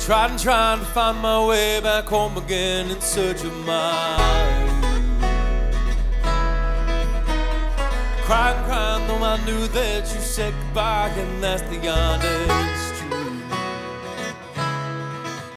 Trying to find my way back home again in search of my crying, though I knew that you said goodbye, and that's the honest